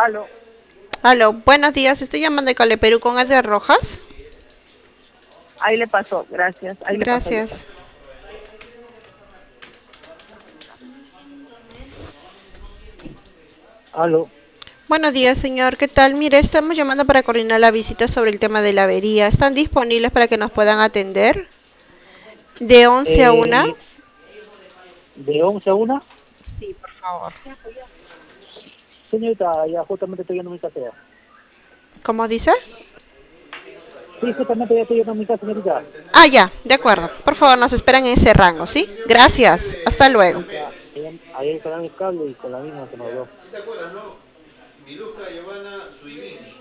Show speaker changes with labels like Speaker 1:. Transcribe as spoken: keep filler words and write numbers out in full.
Speaker 1: Aló,
Speaker 2: Aló, buenos días, estoy llamando de Cale Perú con Edgar Rojas.
Speaker 1: ahí le pasó, gracias, ahí le pasó, ahí le pasó.
Speaker 2: Gracias.
Speaker 1: Aló,
Speaker 2: Buenos días, señor, ¿qué tal? Mire, estamos llamando para coordinar la visita sobre el tema de la avería. ¿Están disponibles para que nos puedan atender? De once a una.
Speaker 1: eh, de once a una.
Speaker 2: Sí, por favor.
Speaker 1: Señorita, ya justamente estoy yendo a mi casa ya.
Speaker 2: ¿Cómo dice?
Speaker 1: Sí, justamente ya estoy yendo a mi casa, señorita.
Speaker 2: Ah, ya, de acuerdo. Por favor, nos esperan en ese rango, ¿sí? Gracias. Hasta luego.
Speaker 1: Ya, ahí ahí está el cable y con la misma se me habló.